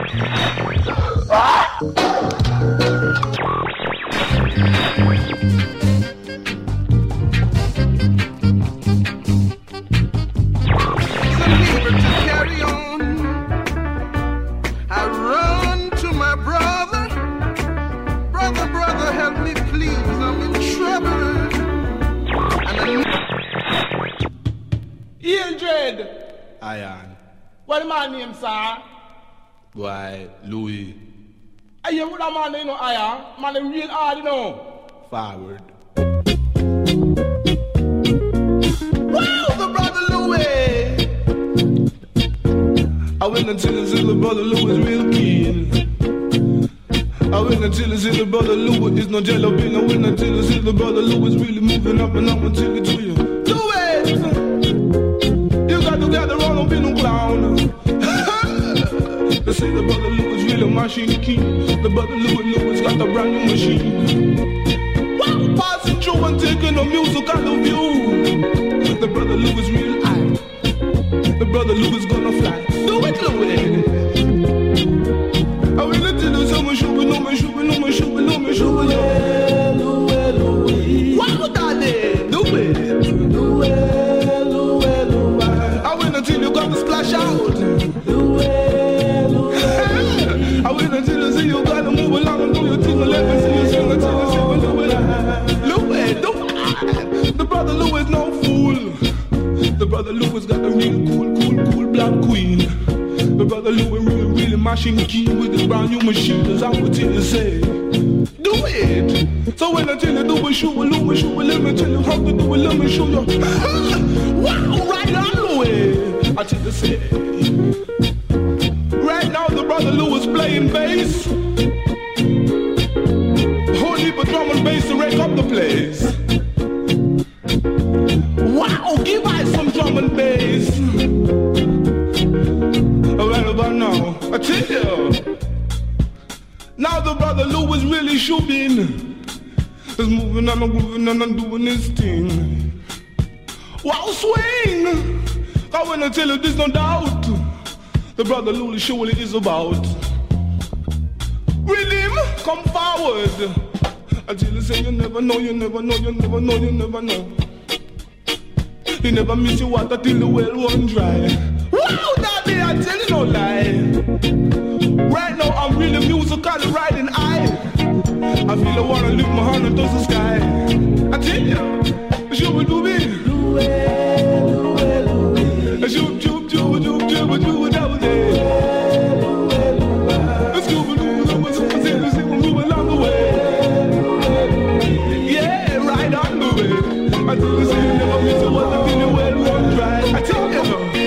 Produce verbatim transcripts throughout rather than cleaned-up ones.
Iron. What my name, sir? Why, Louis. Are you with a man, you know, Iron? Man, is real hard, you know. Forward. Wow, the brother Louis. I went until the silver brother Louis real keen. I went until the silver brother Louis is no jello bean. I went until the silver brother Louis really moving up and up until it's real. Louis! You got to gather on, don't be no clown. They say the brother Louis really a machine key. The brother Louis Louis got a brand new machine. Wow, passing through and taking a musical view. The brother Louis real high. The brother Louis gonna fly. Do it, Louis. I will let you know some shoe, no me shoe, no me shoe, no me shoe. Louis, Louis. Wow, darling, do it. Louis, Louis, Louis. I will until you got to splash out. Louis, Louis. I will until you see you got to move along and do your thing and let me see you sing until you sing Louis. Louis, do it. The brother Louis no fool. The brother Louis got a real cool, cool, cool black queen. The brother Louis really, really mashing the key with his brand new machine. As I would tell you say, do it. So when I tell you do it, show a Louis, show a let me tell you how to do it, let me show you. Wow, right on Louis. I tell you say, right now the brother Louis playing bass. Whole heap of drum and bass to rake up the place. Wow, give us some drum and bass. Right about now, I tell you. Now the brother Louis really shooting. He's moving and moving and doing his thing. Wow, swing! I wanna tell you, there's no doubt. The brother Louis surely is about. Rhythm, come forward. Until you say you never know, you never know, you never know, you never know. You never miss your water till the well run dry. Wow, daddy, I tell you no lie. Right now I'm really musical riding high. I feel I wanna lift my hand into the sky. I tell you, should we do it? Louis, Louis, Louis. Shoot, shoot, shoot, shoot, shoot, shoot, shoot, down there. Let's go, we do it, let's go, let's go, move along the way. Yeah, right on the way. I tell you, say you never miss your water till the well run dry. I tell you.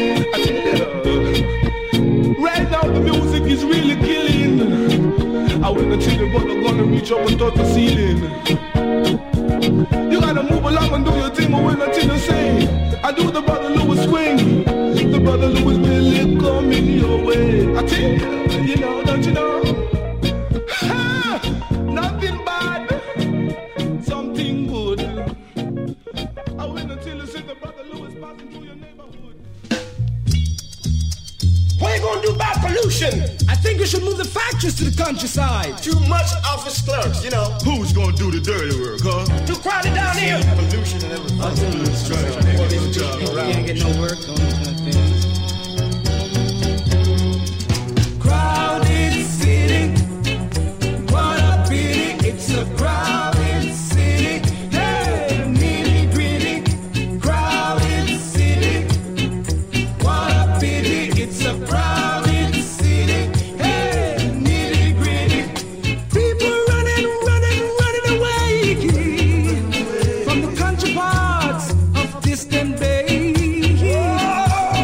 Right now the music is really killing. I wanna tell you but I'm gonna reach up and touch the ceiling. You gotta move along and do your thing. I wanna tell you say I do the brother Louis swing. The brother Louis really coming your way. I tell you, you know, don't you know? Ha! Nothing bad, something good. I wanna tell you say the brother Louis passing through your neighborhood. What are you gonna do about pollution? I think we should move the factories to the countryside. Too much office clerks, you know. Who's gonna do the dirty work, huh? Too crowded down here. Pollution and everything. I'll tell you this trash. I ain't no job You around. ain't get no work on nothing. Crowded city. What a pity. It's a crowded city. Hey, nitty gritty. Crowded city. What a pity. It's a crowded city. Hey, nitty gritty. People running, running, running away from the country parts of distant bay.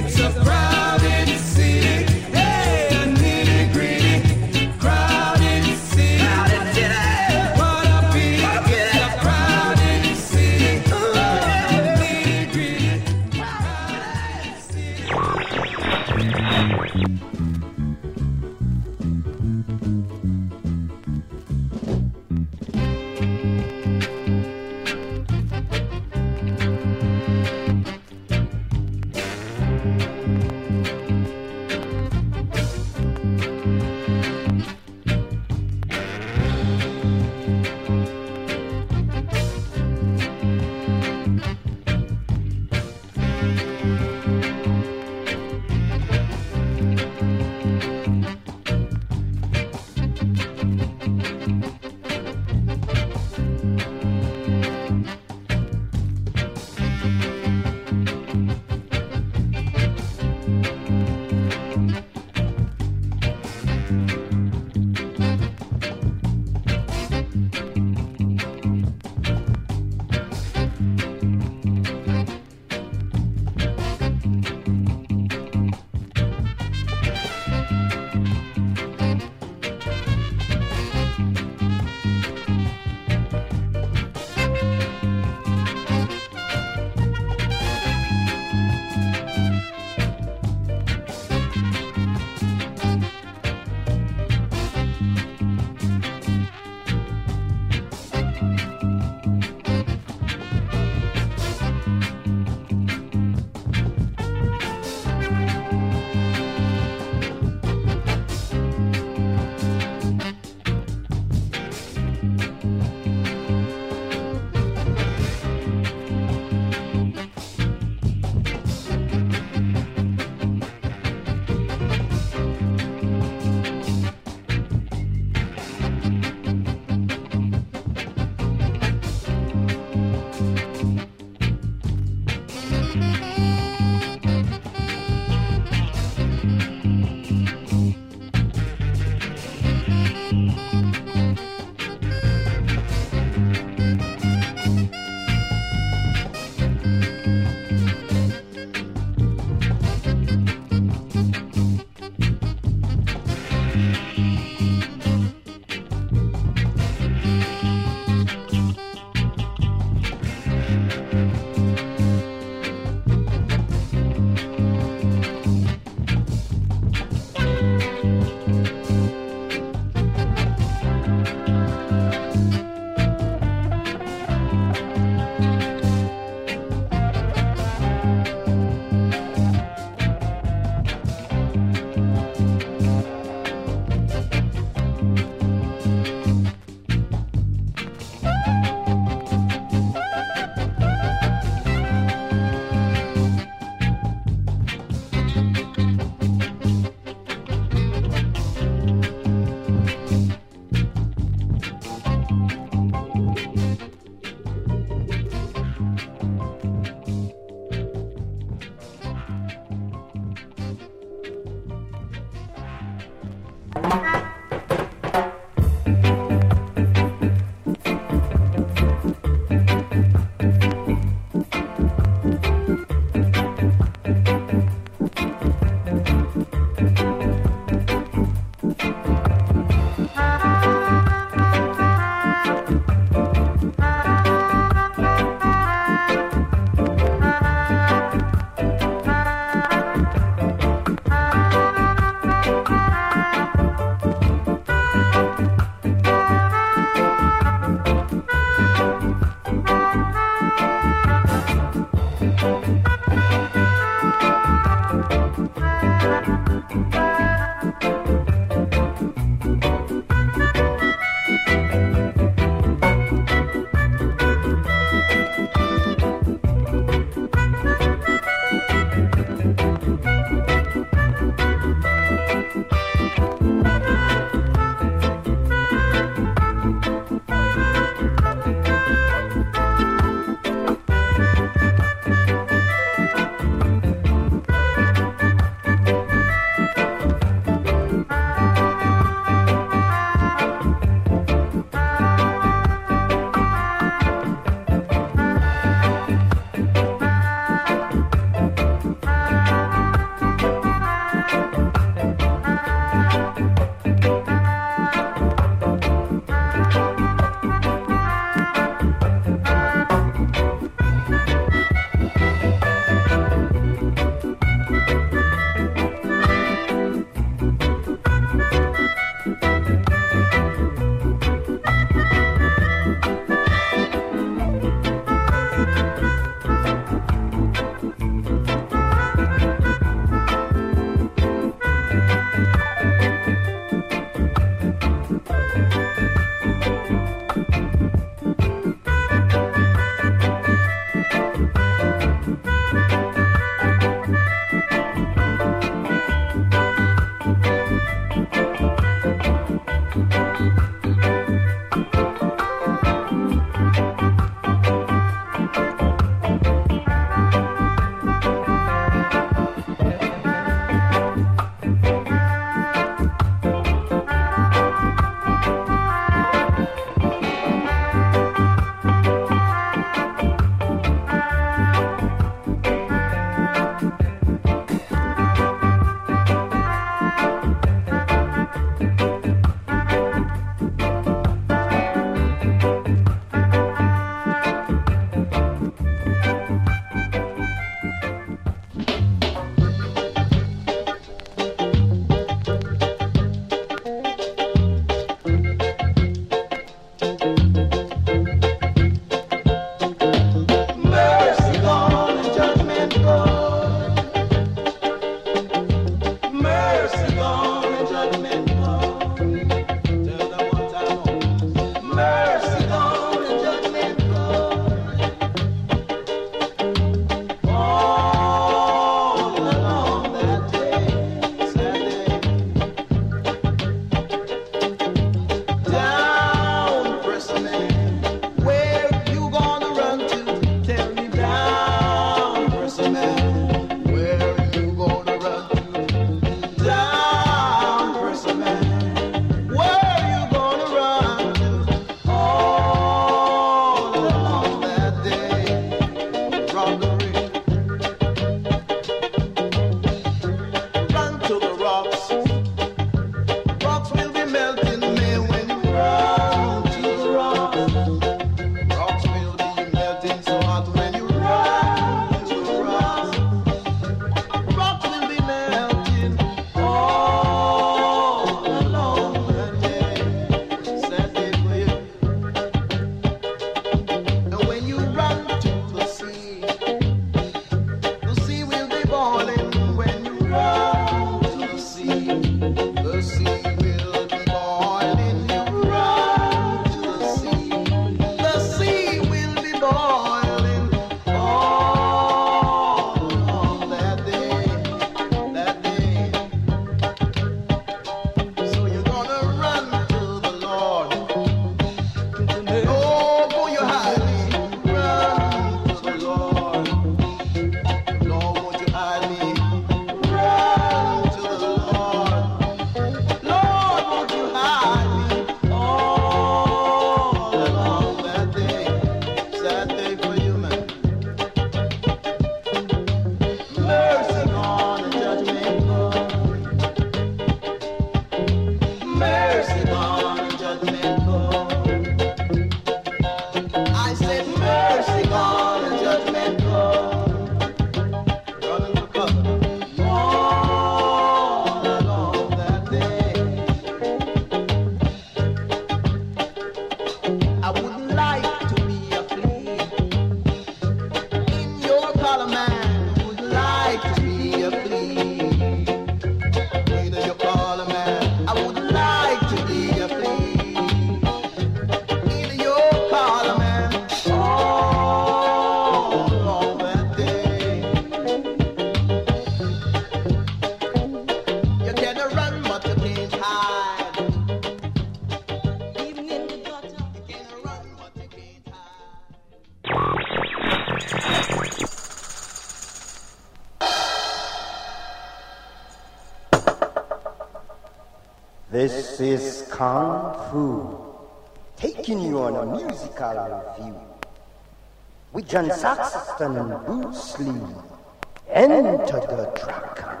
This is Kung Fu, taking you on a musical review with John Saxon and Bruce Lee. Enter the Dragon.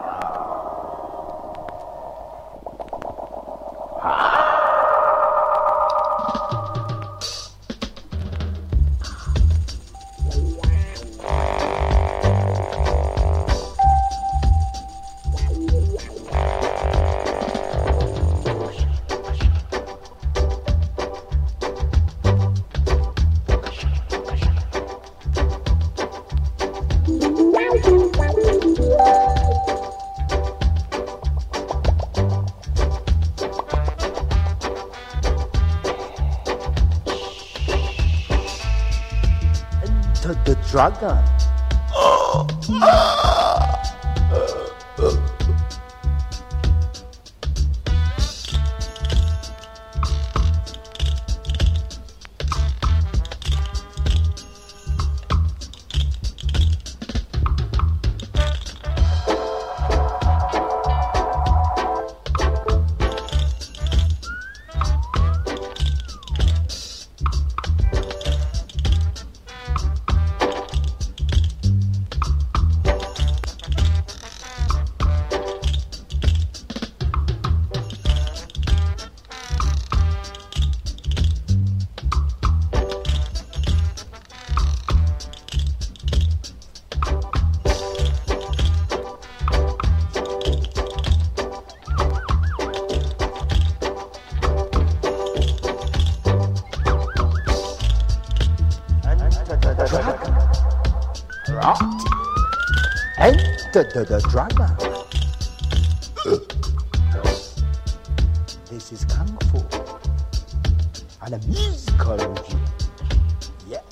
The dragon. Oh. Ah. Uh, uh. Enter the, the dragon. This is Kung Fu and a musical review. Yeah.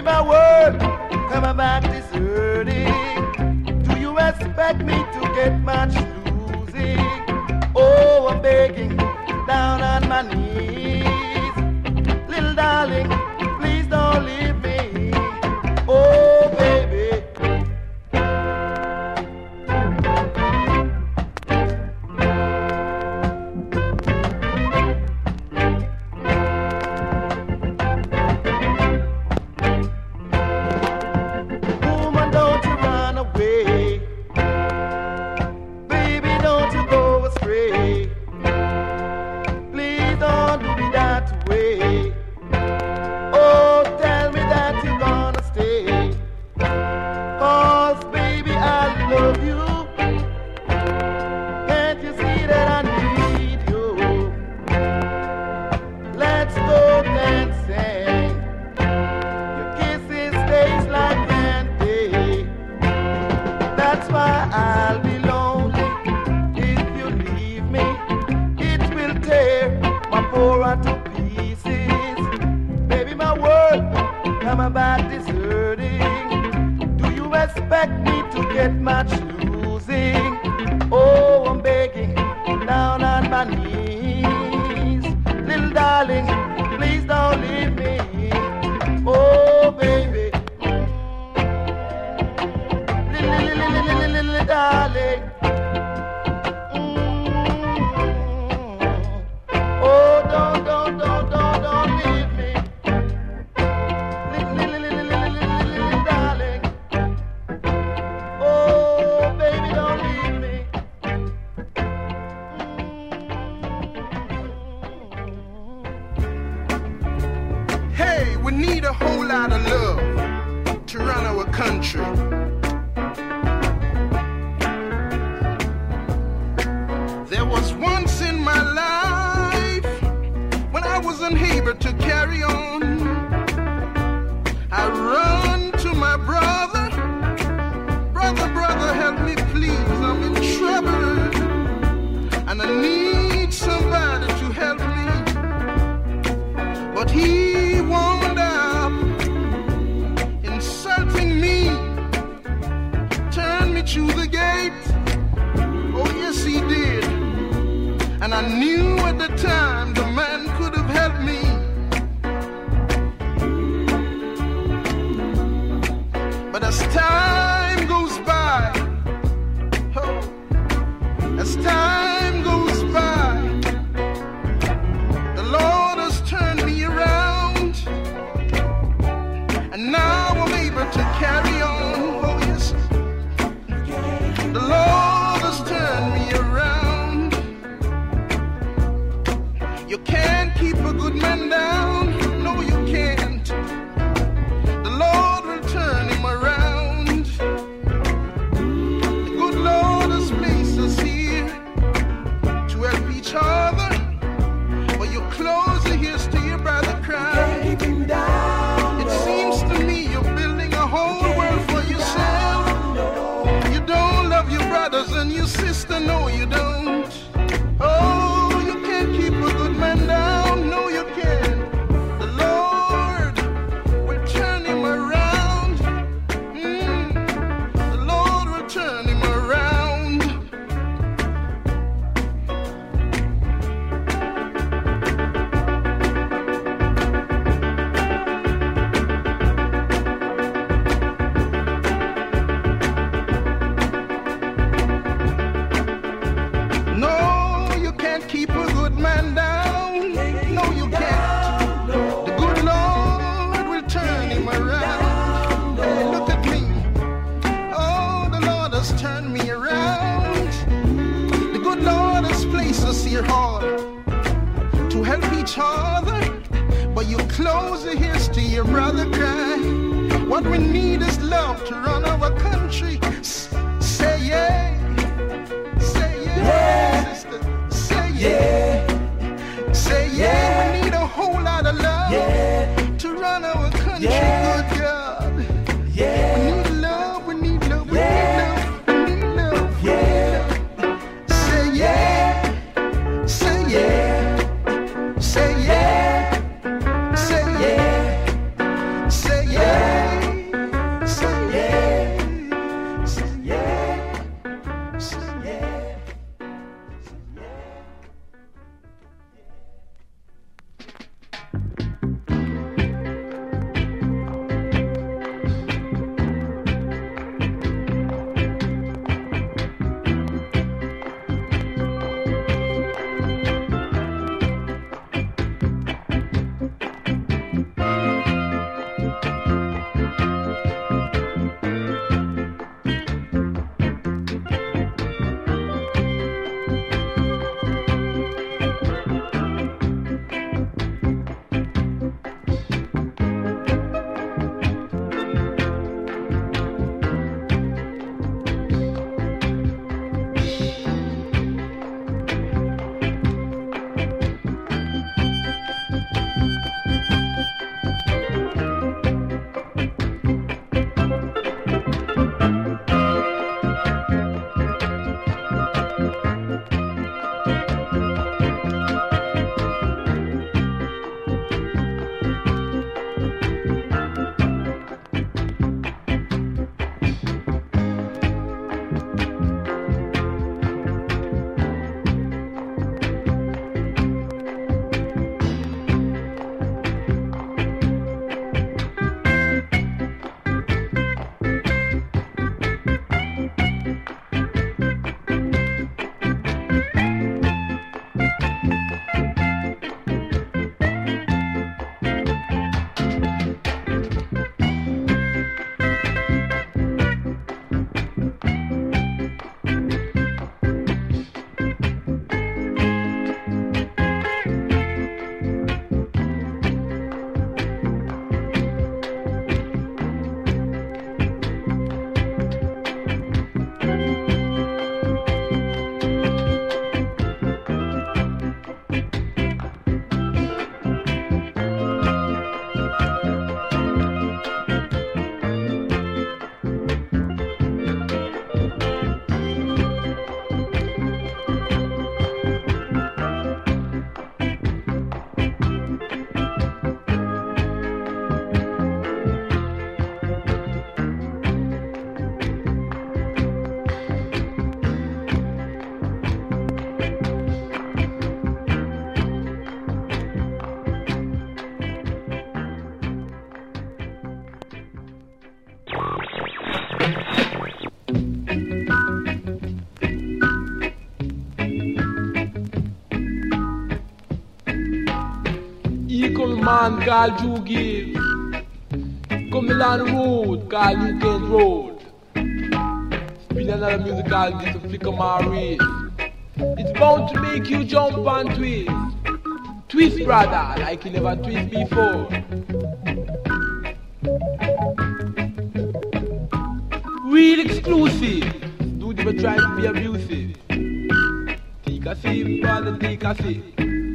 Baby, my world, come back deserting. Do you expect me to get much losing? Oh, I'm begging down on my knees. Little darling, please don't leave me. Oh, baby. Woman, don't you run away. Baby, don't you go astray. Please don't do me that way. Oh, tell me that you're gonna stay. 'Cause baby, I love you. Can't you see that I need you? Let's go dancing. Your kisses taste like candy. That's why I'll be lonely if you leave me. It will tear my poor heart to pieces. Baby, my world, come back deserting. Do you expect me to get much losing? Oh, I'm begging down on my knees. Little darling, please don't leave me. Oh, baby. Little, little, little, little, little darling. Oh, don't, don't, don't, don't, don't leave me. Little, little, little, little, little, little darling. Oh, baby, don't leave me. Hey, we need a whole lot of love to run our country. There was once in my life when I was unable to carry on. I run to my brother. Brother, brother, help me please. I'm in trouble. And I need somebody to help me. But he wound up insulting me. Turned me to the gate. Oh, yes, he did. And I knew at the time the man could have helped me. But as time goes by, oh, as time goes by, the Lord has turned me around. And now I'm able to carry on. Oh, yes. The Lord has turned me around. You can't keep a good man down. No, you can't. The Lord will turn him around. The good Lord has placed us here to help each other. But you close your ears to your brother cry. It seems to me you're building a whole world for yourself. You don't love your brothers and your sister. No, you don't. Oh, you can't keep a good man down. No, you can't. The Lord will turn him around. Mm. The Lord will turn him around. No, you can't keep a good man down. No, you can't. The good Lord will turn him around. Hey, look at me. Oh, the Lord has turned me around. The good Lord has placed us here all to help each other. But you close your ears to your brother cry. What we need is love to run our country. S- say yeah. Say yeah. Sister. Say yeah. Say yeah. We need a whole lot of love to run our country. Good God. We need love. We need love. We need love. We need love. Say yeah. Say yeah. Say yeah. Say yeah. Say yeah. Here come a man called Drew Gibbs. Coming down the road called New Kent Road. Spin another music called this to flicker my wrist. It's bound to make you jump and twist. Twist, brother, like you never twist before. Real exclusive. Dude, you were trying to be abusive. Take a sip, brother, take a sip.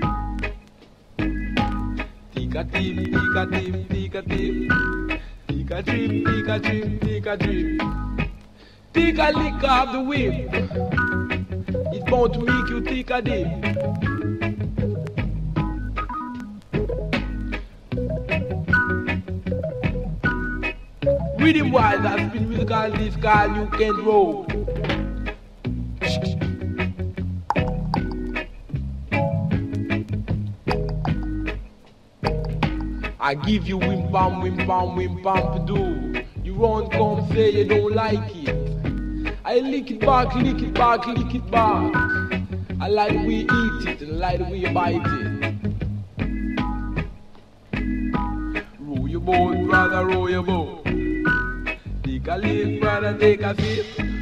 Take a tip, take a tip, take a tip. Take a trip, take a trip, take a trip. Take a lick of the whip. It's bound to make you take a dip. Rhythm wise, I spin musical this called New Kent Road. I give you wim pam, wim pam, wim pam to do. You run, come say you don't like it. I lick it back, lick it back, lick it back. I like the way you eat it and I like the way you bite it. Roll your boat, brother, roll your boat. Take a lick, brother, take a sip.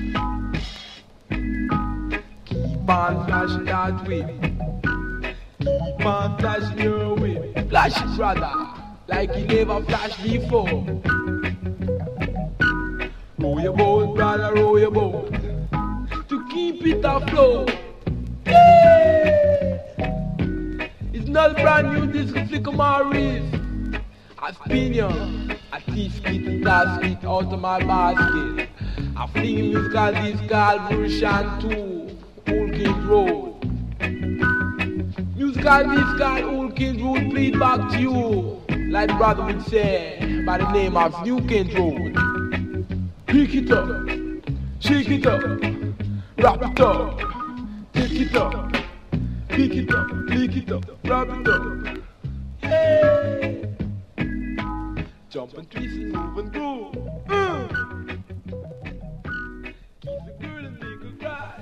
Keep on flashing that whip. Keep on flashing your whip. Flash it, brother, like you never flashed before. Roll your boat, brother, roll your boat. To keep it afloat. Yeah. It's not brand new, this can flicker my wrist. I spin you, I teach it, blast it out of my basket. I fling musical this called version two, Old King Road. Musical this called Old King Road, played back to you, like the brother would say, by the name of New Kent Road. Pick it up, shake it up, wrap it up, take it up, pick it up, pick it up, wrap it up. Hey! Jump and twist and move and groove. Uh. Kiss a girl and make her cry.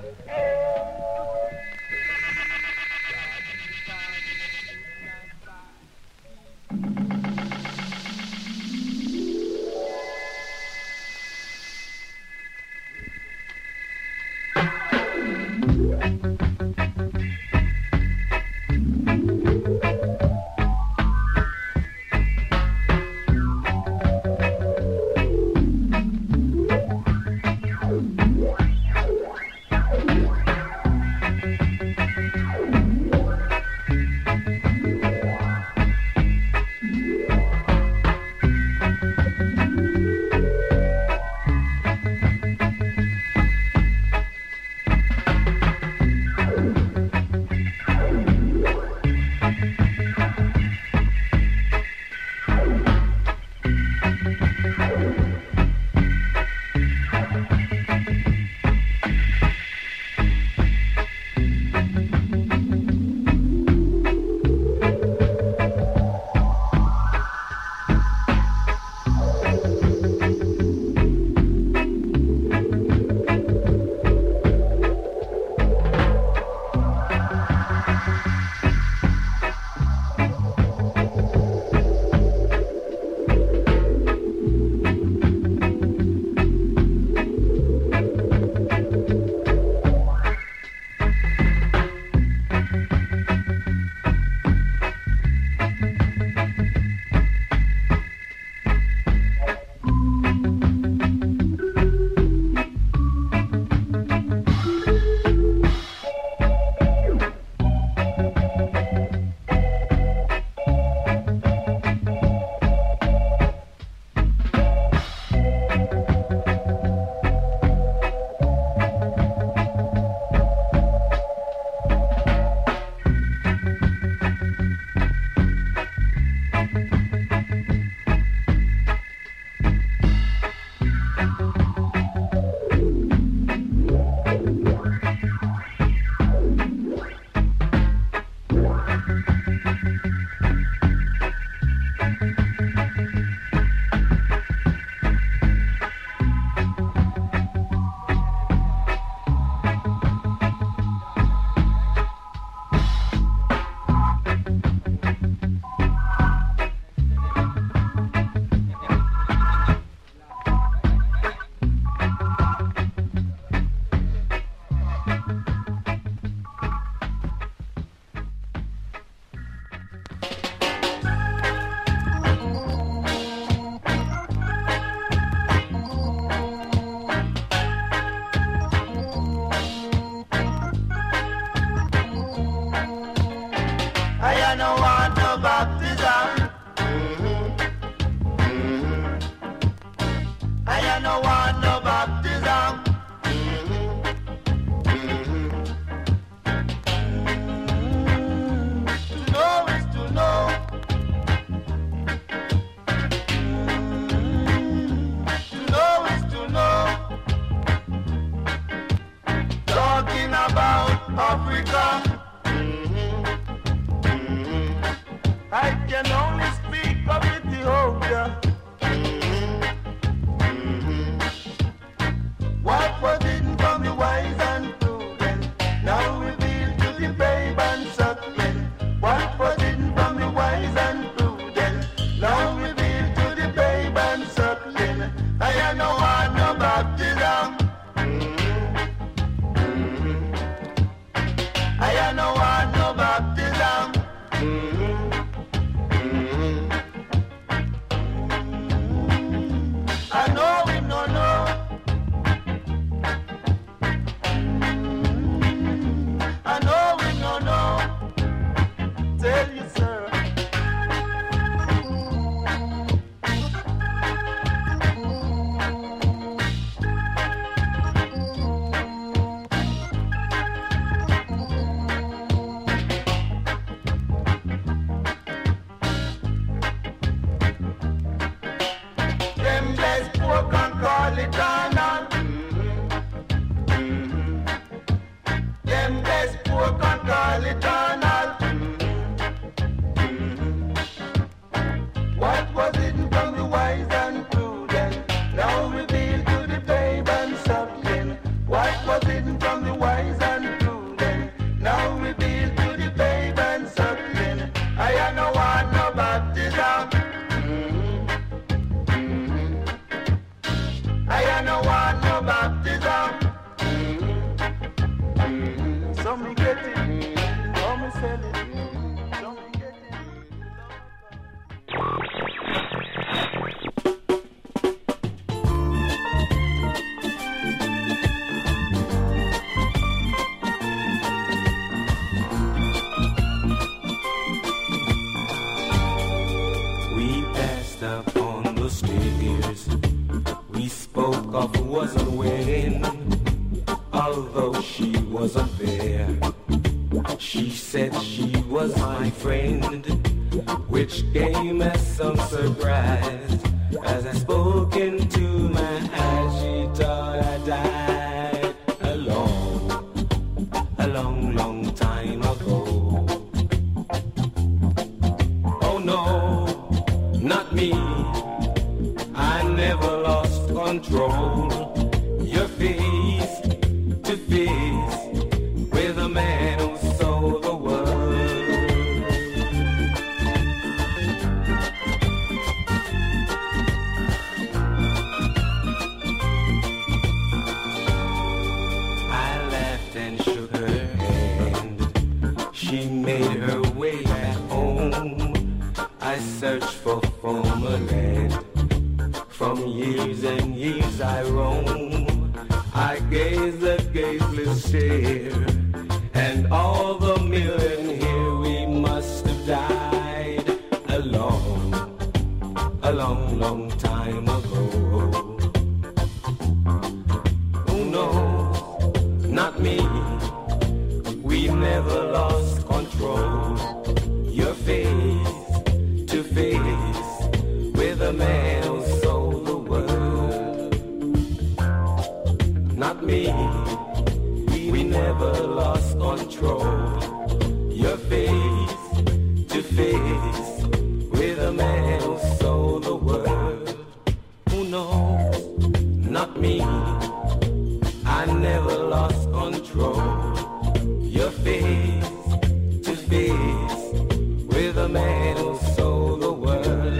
I can only speak of Ethiopia. What was hidden from the wise and prudent, now revealed to the babe and suckling. What was hidden from the wise and prudent, now revealed to the babe and suckling. I am no one, no baptism. I am no one, no baptism. I know him, no, no. I know we no know. Tell you, sir. Them blessed poor can call it on. Them blessed poor can call eternal. What was hidden from the wise and prudent, now revealed to the babe and suckling. What was hidden from the wise and prudent, now revealed to the babe and suckling. I am no one, no baptism. I am no one, no baptism. Some me get it, some me sell it, some me get it. We passed up on the stairs. We spoke of who wasn't wedding, although she wasn't there. She said she was my friend, which came as some surprise. As I spoke into my eyes, she thought I died a long, a long, long time ago. Oh no, not me, I never lost control. Your face to face with a man who sold the world. I laughed and shook her hand. She made her way back home. I searched for former land. From years and years I roam. I gaze a gazeless stare, and all the million here we must have died a long, a long, long time ago. Who knows? Not me. We never lost control. Your face to face with a man who sold the world. Not me, we never lost control. Your face to face with a man who sold the world. Who knows? Not me, I never lost control. Your face to face with a man who sold the world.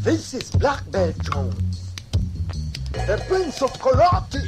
This is Black Belt Jones, the Prince of Karate.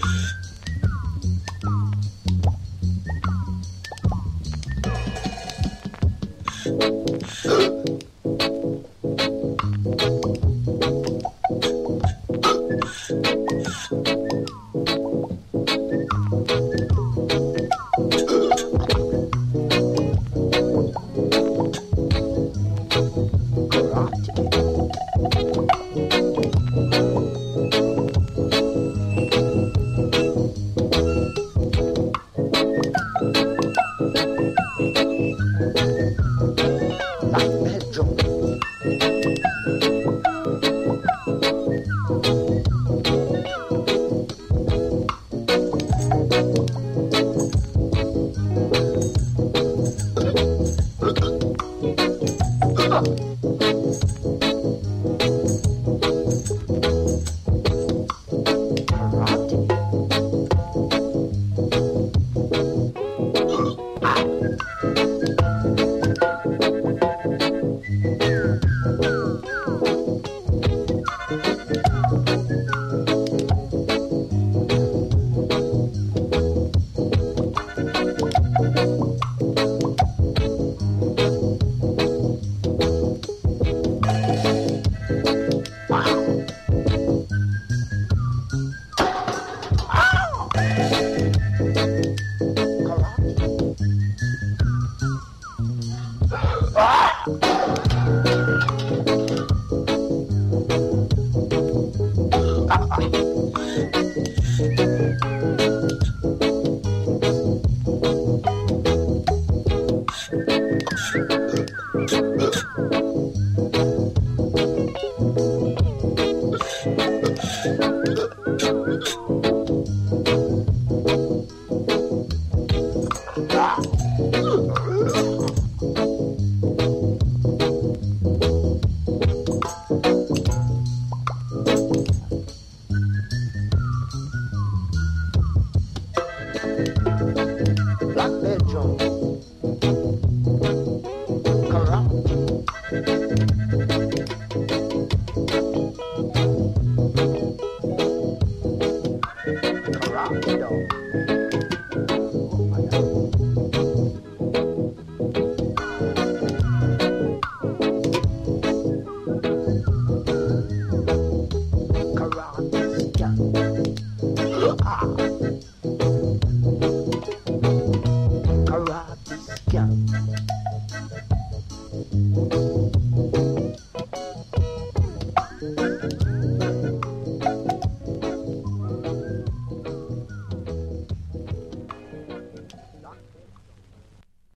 Karate dog.